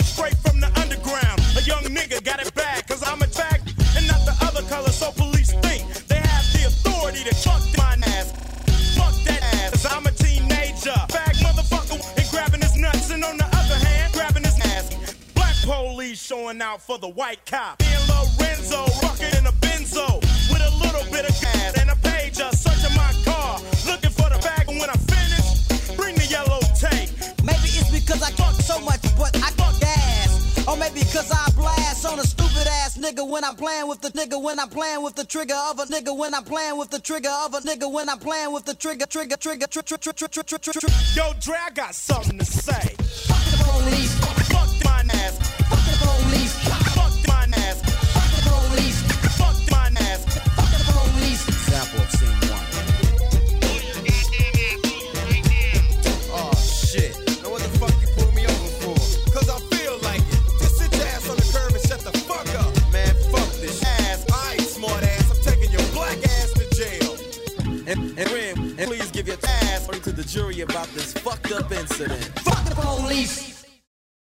coming straight from the underground. A young nigga got it bad, cause I'm attacked and not the other color, so police think they have the authority to fuck my ass. Fuck that ass, cause I'm a teenager. Bag motherfucker and grabbing his nuts, and on the other hand, grabbing his ass. Black police showing out for the white cop. Me and Lorenzo rocking in a Benzo with a little bit of gas and a pager, searching my car, looking for the bag. And when I finish, bring the yellow tape. Maybe it's because I talk so much, but I talk ass. Or maybe because I blast on a stupid ass nigga when I'm playing with the nigga, when I'm playing with the trigger of a nigga, when I'm playing with the trigger of a nigga, when I'm playing with the trigger. Yo, Dre, I got something to say. Fuck the police. Fuck my ass. Fuck the police. Fuck my ass. Fuck the police. Fuck my ass. Fuck the police. Sample of scene 1. Oh shit. Now what the fuck you pull me over for? Cause I feel like it. Just sit your ass on the curb and shut the fuck up. Man, fuck this ass. I ain't smart ass. I'm taking your black ass to jail. And Rim, please give your ass to the jury about this fucked up incident. Fuck the police.